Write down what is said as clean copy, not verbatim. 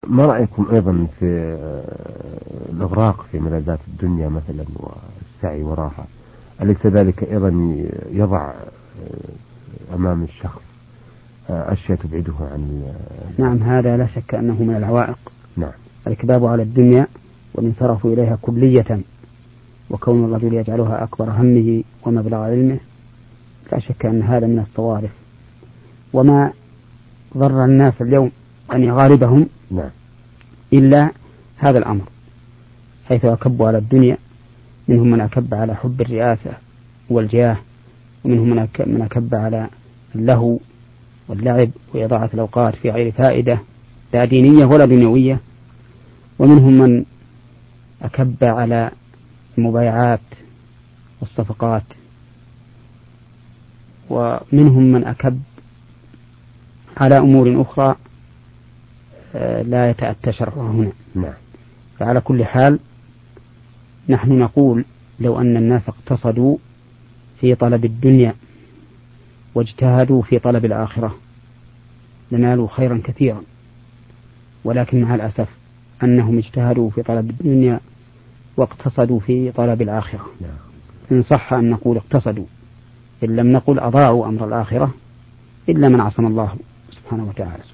ما رأيكم أيضا في الإغراق في ملذات الدنيا مثلا والسعي وراها؟ أليس ذلك أيضا يضع أمام الشخص أشياء تبعده عن نعم، هذا لا شك أنه من العوائق. نعم. الإكباب على الدنيا والانصراف إليها كلية، وكون الرجل يجعلها أكبر همه ومبلغ علمه، لا شك أن هذا من الصوارف. وما ضر الناس اليوم أن غالبهم نعم. إلا هذا الأمر، حيث أكبوا على الدنيا. منهم من أكب على حب الرئاسة والجاه، ومنهم من أكب على اللهو واللعب وإضاعة الأوقات في غير فائدة لا دينية ولا دنيوية، ومنهم من أكب على المبايعات والصفقات، ومنهم من أكب على أمور أخرى لا يتأتى شرعها هنا. نعم. فعلى كل حال نحن نقول لو أن الناس اقتصدوا في طلب الدنيا واجتهدوا في طلب الآخرة لنالوا خيرا كثيرا، ولكن مع الأسف أنهم اجتهدوا في طلب الدنيا واقتصدوا في طلب الآخرة. إن صح أن نقول اقتصدوا، إن لم نقل أضاعوا أمر الآخرة، إلا من عصم الله سبحانه وتعالى.